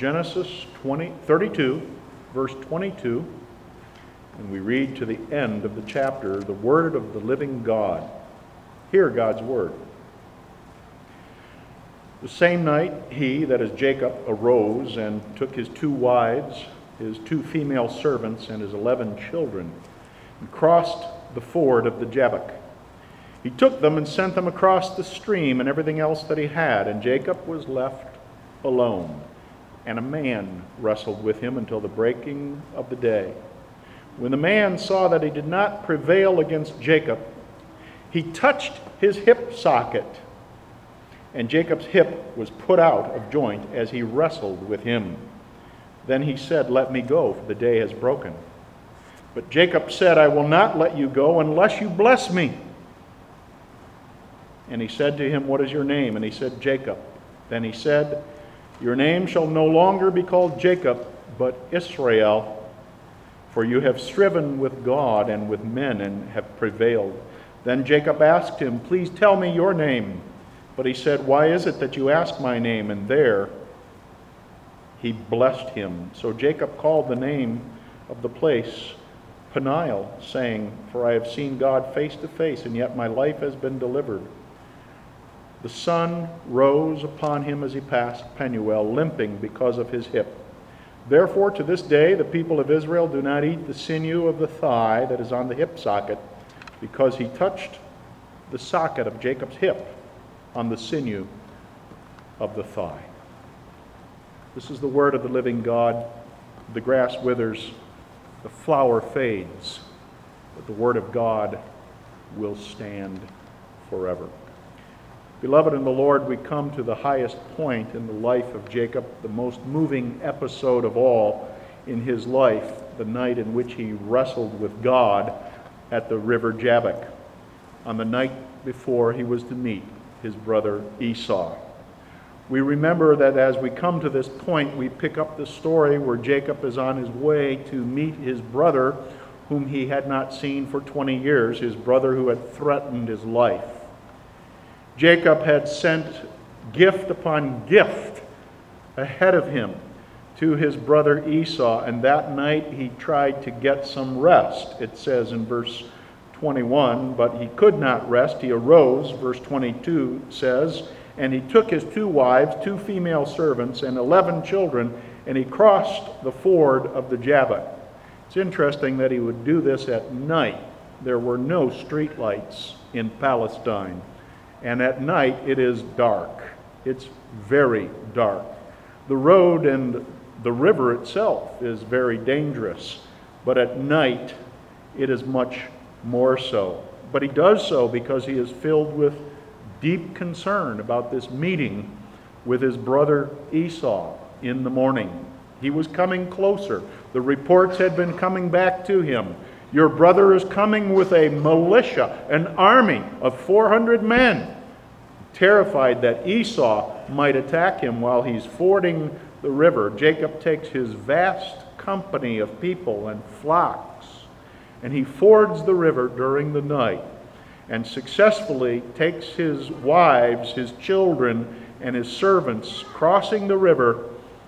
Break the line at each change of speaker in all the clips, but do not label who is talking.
Genesis 32, verse 22, and we read to the end of the chapter, the word of the living God. Hear God's word. The same night he, that is Jacob, arose and took his 2 wives, his 2 female servants, and his 11 children, and crossed the ford of the Jabbok. He took them and sent them across the stream and everything else that he had, and Jacob was left alone. And a man wrestled with him until the breaking of the day. When the man saw that he did not prevail against Jacob, he touched his hip socket, and Jacob's hip was put out of joint as he wrestled with him. Then he said, "Let me go, for the day has broken." But Jacob said, "I will not let you go unless you bless me." And he said to him, "What is your name?" And he said, "Jacob." Then he said, "Your name shall no longer be called Jacob, but Israel, for you have striven with God and with men and have prevailed." Then Jacob asked him, "Please tell me your name." But he said, "Why is it that you ask my name?" And there he blessed him. So Jacob called the name of the place Peniel, saying, "For I have seen God face to face, and yet my life has been delivered." The sun rose upon him as he passed Penuel, limping because of his hip. Therefore, to this day, the people of Israel do not eat the sinew of the thigh that is on the hip socket, because he touched the socket of Jacob's hip on the sinew of the thigh. This is the word of the living God. The grass withers, the flower fades, but the word of God will stand forever. Beloved in the Lord, we come to the highest point in the life of Jacob, the most moving episode of all in his life, the night in which he wrestled with God at the river Jabbok, on the night before he was to meet his brother Esau. We remember that as we come to this point, we pick up the story where Jacob is on his way to meet his brother, whom he had not seen for 20 years, his brother who had threatened his life. Jacob had sent gift upon gift ahead of him to his brother Esau, and that night he tried to get some rest. It says in verse 21, but he could not rest. He arose, verse 22 says, and he took his 2 wives, 2 female servants, and 11 children, and he crossed the ford of the Jabbok. It's interesting that he would do this at night. There were no street lights in Palestine. And at night it is dark. It's very dark. The road and the river itself is very dangerous, but at night it is much more so. But he does so because he is filled with deep concern about this meeting with his brother Esau in the morning. He was coming closer. The reports had been coming back to him. Your brother is coming with a militia, an army of 400 men. Terrified that Esau might attack him while he's fording the river, Jacob takes his vast company of people and flocks, and he fords the river during the night and successfully takes his wives, his children, and his servants, crossing the river,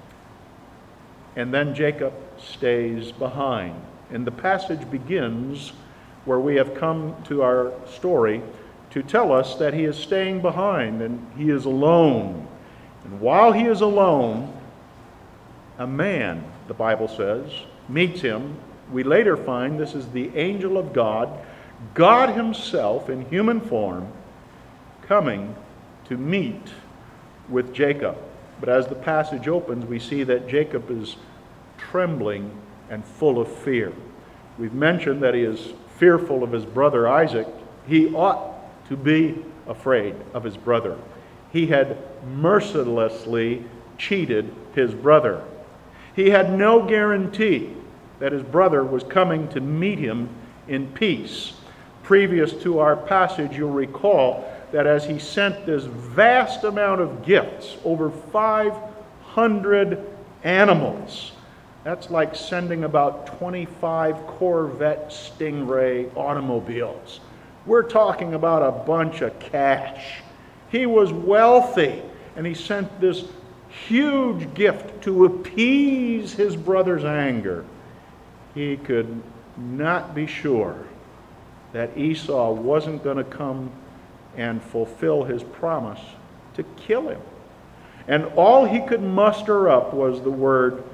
and then Jacob stays behind. And the passage begins where we have come to our story to tell us that he is staying behind and he is alone. And while he is alone, a man, the Bible says, meets him. We later find this is the angel of God, God himself in human form, coming to meet with Jacob. But as the passage opens, we see that Jacob is trembling and full of fear. We've mentioned that he is fearful of his brother Isaac. He ought to be afraid of his brother. He had mercilessly cheated his brother. He had no guarantee that his brother was coming to meet him in peace. Previous to our passage, you'll recall that as he sent this vast amount of gifts, over 500 animals, that's like sending about 25 Corvette Stingray automobiles. We're talking about a bunch of cash. He was wealthy, and he sent this huge gift to appease his brother's anger, he could not be sure that Esau wasn't going to come and fulfill his promise to kill him. And all he could muster up was the word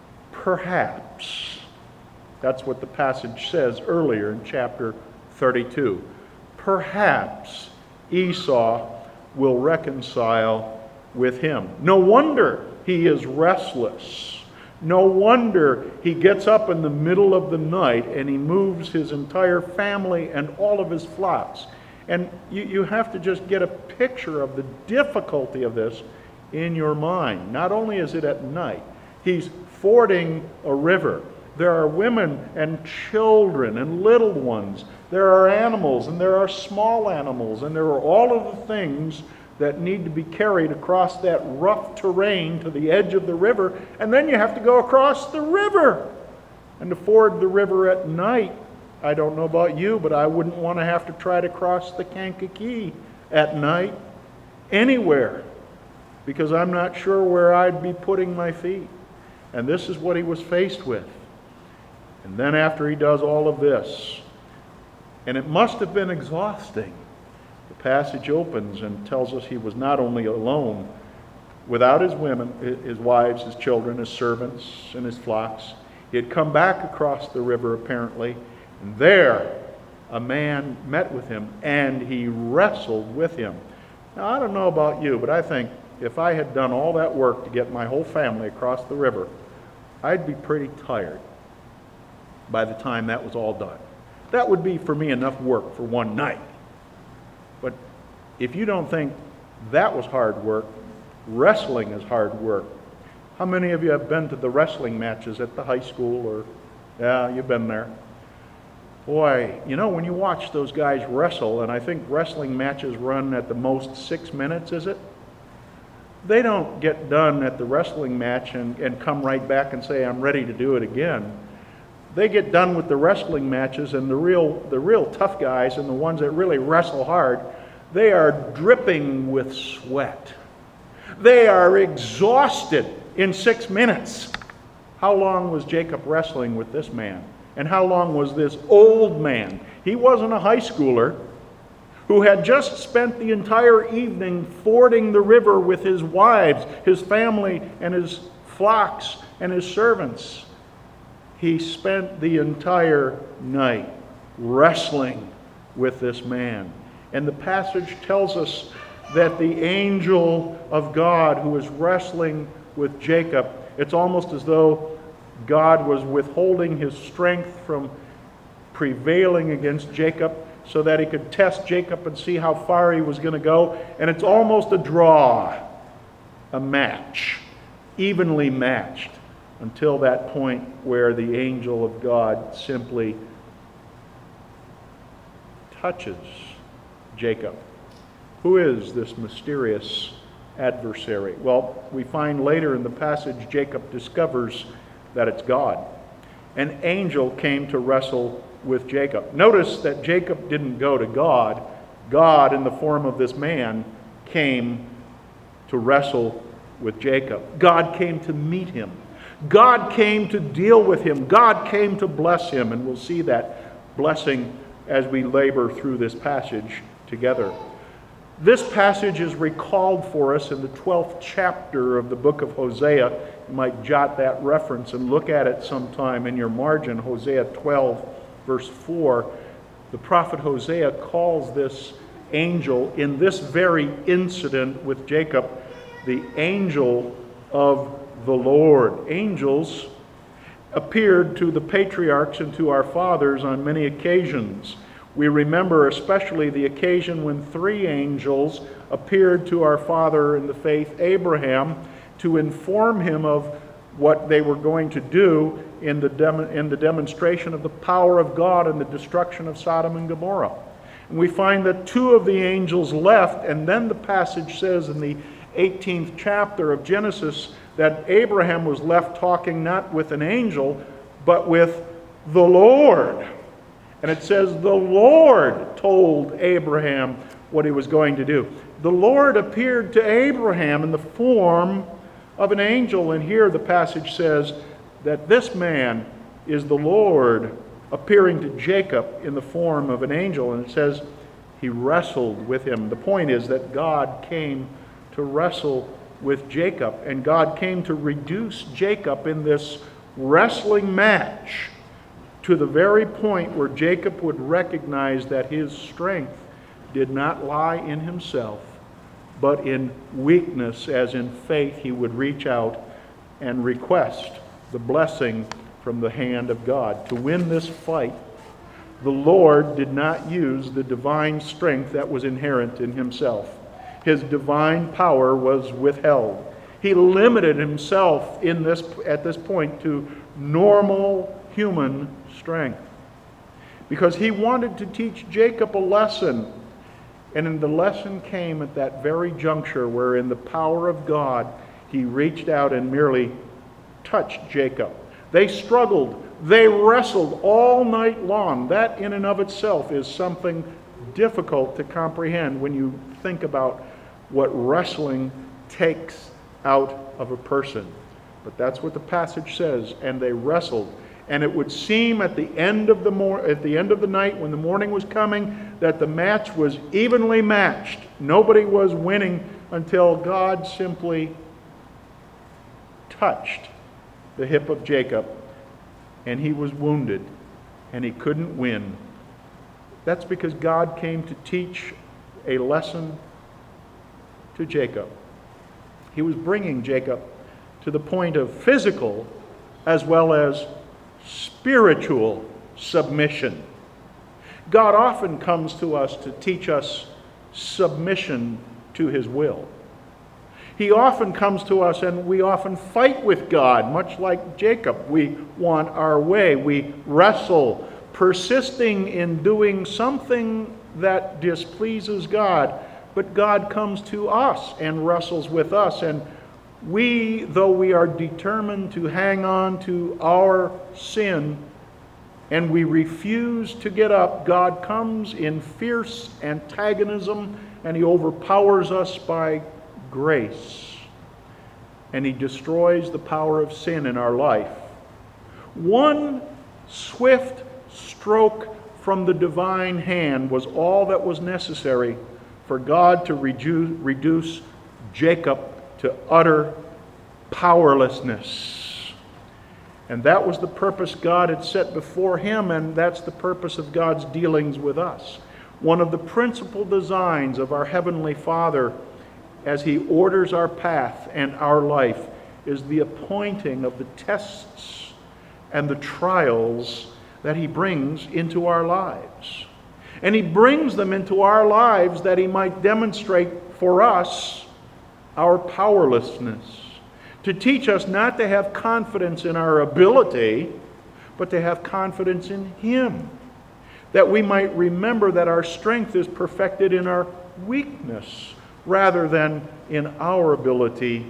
perhaps. That's what the passage says earlier in chapter 32. Perhaps Esau will reconcile with him. No wonder he is restless. No wonder he gets up in the middle of the night and he moves his entire family and all of his flocks. And you have to just get a picture of the difficulty of this in your mind. Not only is it at night, he's fording a river. There are women and children and little ones. There are animals and there are small animals, and there are all of the things that need to be carried across that rough terrain to the edge of the river, and then you have to go across the river. And to ford the river at night, I don't know about you, but I wouldn't want to have to try to cross the Kankakee at night anywhere, because I'm not sure where I'd be putting my feet. And this is what he was faced with. And then after he does all of this, and it must have been exhausting, the passage opens and tells us he was not only alone, without his women, his wives, his children, his servants, and his flocks. He had come back across the river apparently, and there a man met with him, and he wrestled with him. Now, I don't know about you, but I think if I had done all that work to get my whole family across the river, I'd be pretty tired by the time that was all done. That would be for me enough work for one night. But if you don't think that was hard work, wrestling is hard work. How many of you have been to the wrestling matches at the high school? Or yeah, you've been there. Boy, you know, when you watch those guys wrestle, and I think wrestling matches run at the most 6 minutes, is it? They don't get done at the wrestling match and come right back and say, I'm ready to do it again. They get done with the wrestling matches, and the real tough guys and the ones that really wrestle hard, they are dripping with sweat. They are exhausted in 6 minutes. How long was Jacob wrestling with this man? And how long was this old man? He wasn't a high schooler who had just spent the entire evening fording the river with his wives, his family, and his flocks and his servants. He spent the entire night wrestling with this man. And the passage tells us that the angel of God who was wrestling with Jacob, it's almost as though God was withholding his strength from prevailing against Jacob so that he could test Jacob and see how far he was going to go. And it's almost a draw, a match, evenly matched, until that point where the angel of God simply touches Jacob. Who is this mysterious adversary? Well, we find later in the passage Jacob discovers that it's God. An angel came to wrestle with Jacob. Notice that Jacob didn't go to God. God, in the form of this man, came to wrestle with Jacob. God came to meet him. God came to deal with him. God came to bless him. And we'll see that blessing as we labor through this passage together. This passage is recalled for us in the 12th chapter of the book of Hosea. You might jot that reference and look at it sometime in your margin. Hosea 12, verse 4. The prophet Hosea calls this angel, in this very incident with Jacob, the angel of the Lord. Angels appeared to the patriarchs and to our fathers on many occasions. We remember especially the occasion when 3 angels appeared to our father in the faith, Abraham, to inform him of what they were going to do in the demonstration of the power of God and the destruction of Sodom and Gomorrah. And we find that 2 of the angels left, and then the passage says in the 18th chapter of Genesis that Abraham was left talking not with an angel, but with the Lord. And it says the Lord told Abraham what he was going to do. The Lord appeared to Abraham in the form of an angel. And here the passage says that this man is the Lord appearing to Jacob in the form of an angel. And it says he wrestled with him. The point is that God came to wrestle with Jacob. And God came to reduce Jacob in this wrestling match to the very point where Jacob would recognize that his strength did not lie in himself, but in weakness, as in faith he would reach out and request the blessing from the hand of God. To win this fight, the Lord did not use the divine strength that was inherent in himself. His divine power was withheld. He limited himself at this point to normal human strength, because he wanted to teach Jacob a lesson. And the lesson came at that very juncture where, in the power of God, he reached out and merely touched Jacob. They struggled. They wrestled all night long. That in and of itself is something difficult to comprehend when you think about what wrestling takes out of a person. But that's what the passage says. And they wrestled. And it would seem at the end of the night, when the morning was coming, that the match was evenly matched. Nobody was winning until God simply touched the hip of Jacob, and he was wounded, and he couldn't win. That's because God came to teach a lesson to Jacob. He was bringing Jacob to the point of physical as well as spiritual submission. God often comes to us to teach us submission to his will. He often comes to us, and we often fight with God, much like Jacob. We want our way. We wrestle, persisting in doing something that displeases God. But God comes to us and wrestles with us, and we, though we are determined to hang on to our sin and we refuse to get up, God comes in fierce antagonism and he overpowers us by grace. And he destroys the power of sin in our life. One swift stroke from the divine hand was all that was necessary for God to reduce Jacob to utter powerlessness. And that was the purpose God had set before him, and that's the purpose of God's dealings with us. One of the principal designs of our Heavenly Father as he orders our path and our life is the appointing of the tests and the trials that he brings into our lives. And he brings them into our lives that he might demonstrate for us our powerlessness, to teach us not to have confidence in our ability, but to have confidence in him, that we might remember that our strength is perfected in our weakness rather than in our ability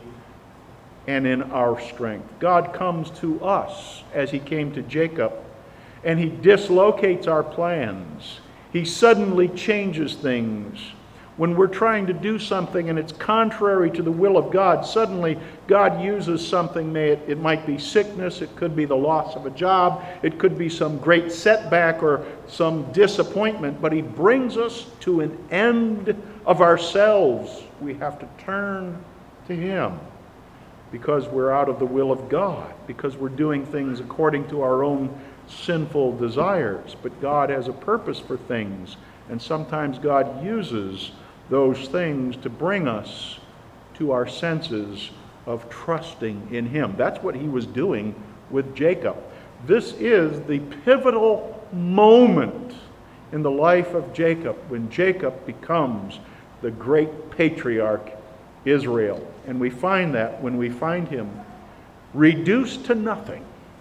and in our strength. God comes to us as he came to Jacob, and he dislocates our plans. He suddenly changes things. When we're trying to do something and it's contrary to the will of God, suddenly God uses something. It might be sickness, it could be the loss of a job, it could be some great setback or some disappointment, but he brings us to an end of ourselves. We have to turn to him because we're out of the will of God, because we're doing things according to our own sinful desires. But God has a purpose for things, and sometimes God uses those things to bring us to our senses of trusting in him. That's what he was doing with Jacob. This is the pivotal moment in the life of Jacob, when Jacob becomes the great patriarch Israel. And we find that when we find him reduced to nothing,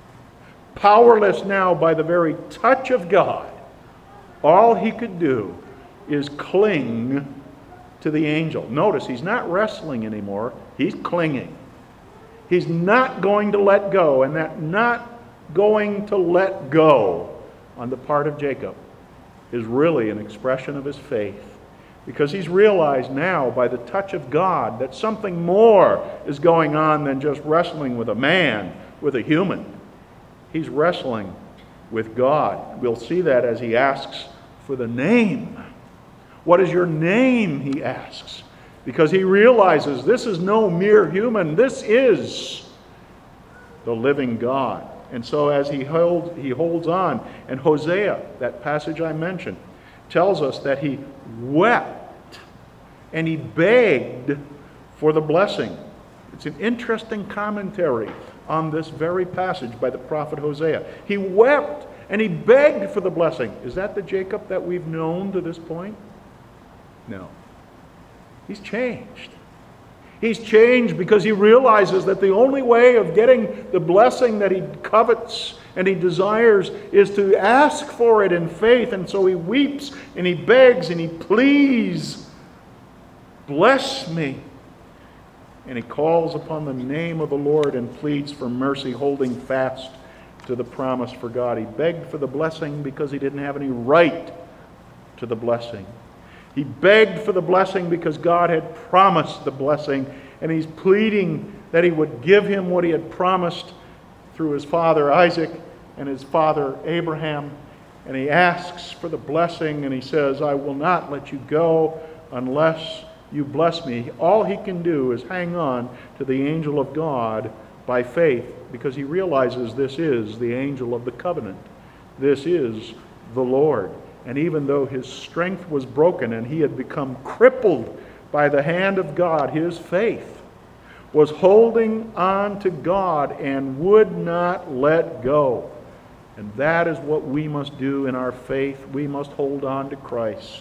powerless now by the very touch of God. All he could do is cling to the angel. Notice, he's not wrestling anymore. He's clinging. He's not going to let go. And that not going to let go on the part of Jacob is really an expression of his faith. because he's realized now by the touch of God that something more is going on than just wrestling with a man, with a human. He's wrestling with God. We'll see that as he asks for the name. What is your name, he asks, because he realizes this is no mere human. This is the living God. And so as he holds on, and Hosea, that passage I mentioned, tells us that he wept and he begged for the blessing. It's an interesting commentary on this very passage by the prophet Hosea. He wept and he begged for the blessing. Is that the Jacob that we've known to this point? No. He's changed. He's changed because he realizes that the only way of getting the blessing that he covets and he desires is to ask for it in faith. And so he weeps and he begs and he pleads, bless me. And he calls upon the name of the Lord and pleads for mercy, holding fast to the promise for God. He begged for the blessing because he didn't have any right to the blessing. He begged for the blessing because God had promised the blessing, and he's pleading that he would give him what he had promised through his father Isaac and his father Abraham. And he asks for the blessing, and he says, I will not let you go unless you bless me. All he can do is hang on to the angel of God by faith, because he realizes this is the angel of the covenant. This is the Lord. And even though his strength was broken and he had become crippled by the hand of God, his faith was holding on to God and would not let go. And that is what we must do in our faith. We must hold on to Christ.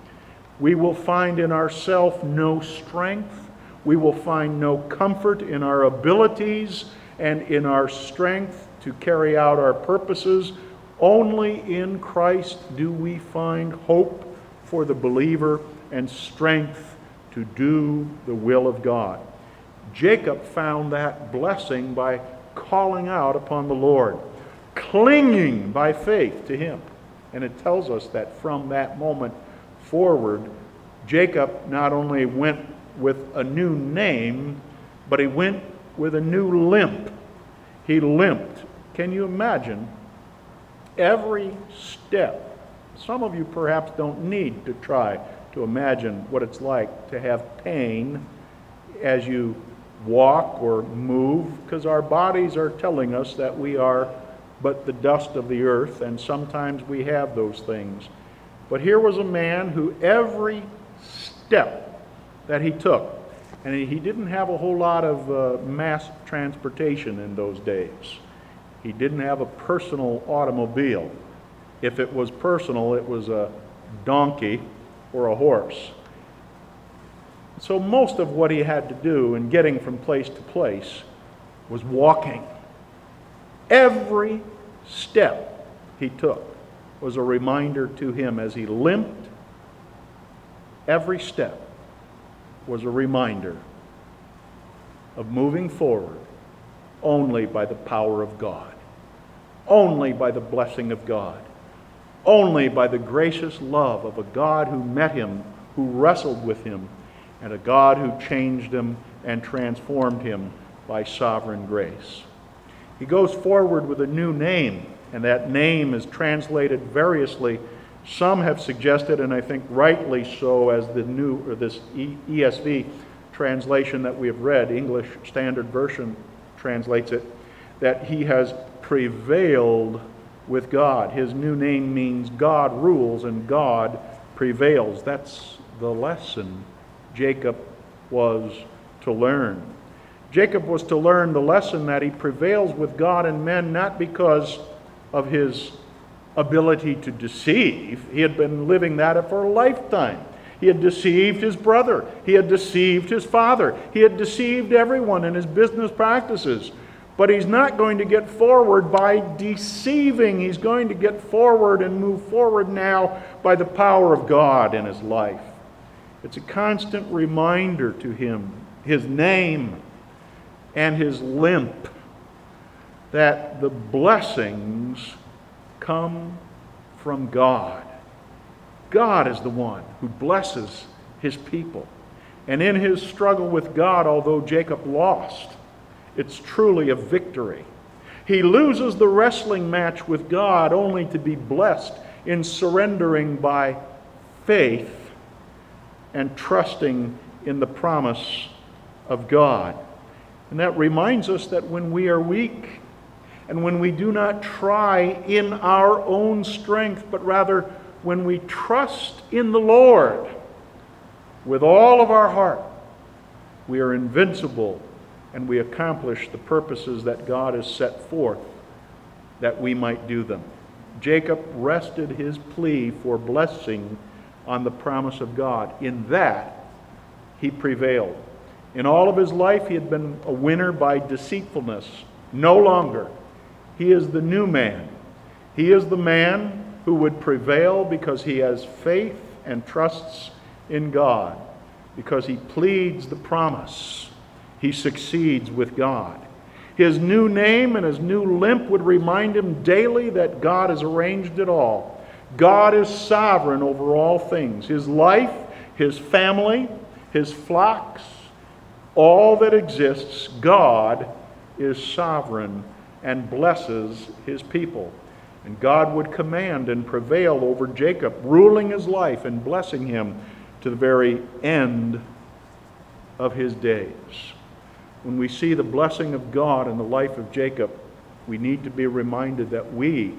We will find in ourselves no strength. We will find no comfort in our abilities and in our strength to carry out our purposes. Only in Christ do we find hope for the believer and strength to do the will of God. Jacob found that blessing by calling out upon the Lord, clinging by faith to him. And it tells us that from that moment forward, Jacob not only went with a new name, but he went with a new limp. He limped. Can you imagine? Every step. Some of you perhaps don't need to try to imagine what it's like to have pain as you walk or move, because our bodies are telling us that we are but the dust of the earth, and sometimes we have those things. But here was a man who every step that he took, and he didn't have a whole lot of mass transportation in those days. He didn't have a personal automobile. If it was personal, it was a donkey or a horse. So most of what he had to do in getting from place to place was walking. Every step he took was a reminder to him as he limped. Every step was a reminder of moving forward only by the power of God. Only by the blessing of God. Only by the gracious love of a God who met him, who wrestled with him, and a God who changed him and transformed him by sovereign grace. He goes forward with a new name, and that name is translated variously. Some have suggested, and I think rightly so, as this ESV translation that we have read, English Standard Version translates it, that he has prevailed with God. His new name means God rules and God prevails. That's the lesson Jacob was to learn. Jacob was to learn the lesson that he prevails with God and men not because of his ability to deceive. He had been living that for a lifetime. He had deceived his brother. He had deceived his father. He had deceived everyone in his business practices. But he's not going to get forward by deceiving. He's going to get forward and move forward now by the power of God in his life. It's a constant reminder to him, his name and his limp, that the blessings come from God. God is the one who blesses his people. And in his struggle with God, although Jacob lost, it's truly a victory. He loses the wrestling match with God only to be blessed in surrendering by faith and trusting in the promise of God. And that reminds us that when we are weak and when we do not try in our own strength, but rather when we trust in the Lord with all of our heart, we are invincible and we accomplish the purposes that God has set forth that we might do them. Jacob rested his plea for blessing on the promise of God. In that, he prevailed. In all of his life, he had been a winner by deceitfulness. No longer. He is the new man. He is the man who would prevail because he has faith and trusts in God. Because he pleads the promise, he succeeds with God. His new name and his new limp would remind him daily that God has arranged it all. God is sovereign over all things. His life, his family, his flocks, all that exists, God is sovereign and blesses his people. And God would command and prevail over Jacob, ruling his life and blessing him to the very end of his days. When we see the blessing of God in the life of Jacob, we need to be reminded that we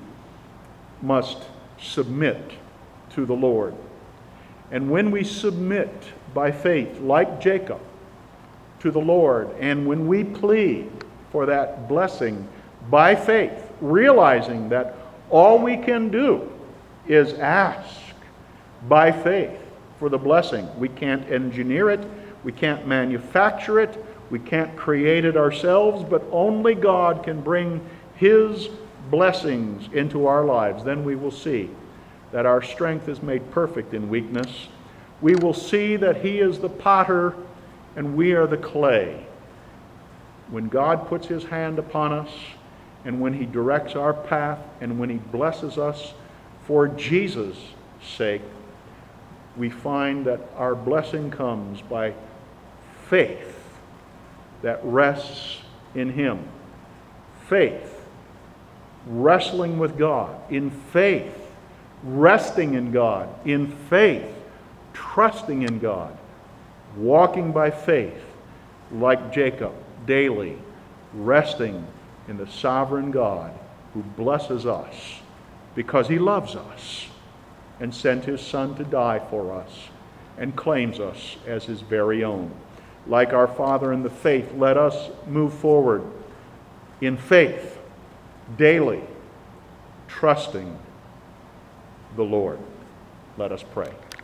must submit to the Lord. And when we submit by faith, like Jacob, to the Lord, and when we plead for that blessing by faith, realizing that all we can do is ask by faith for the blessing. We can't engineer it, we can't manufacture it, we can't create it ourselves, but only God can bring his blessings into our lives. Then we will see that our strength is made perfect in weakness. We will see that he is the potter and we are the clay. When God puts his hand upon us, and when he directs our path, and when he blesses us for Jesus' sake, we find that our blessing comes by faith that rests in him. Faith, wrestling with God. In faith, resting in God. In faith, trusting in God. Walking by faith, like Jacob, daily, resting in the sovereign God who blesses us because he loves us and sent his Son to die for us and claims us as his very own. Like our Father in the faith, let us move forward in faith, daily, trusting the Lord. Let us pray.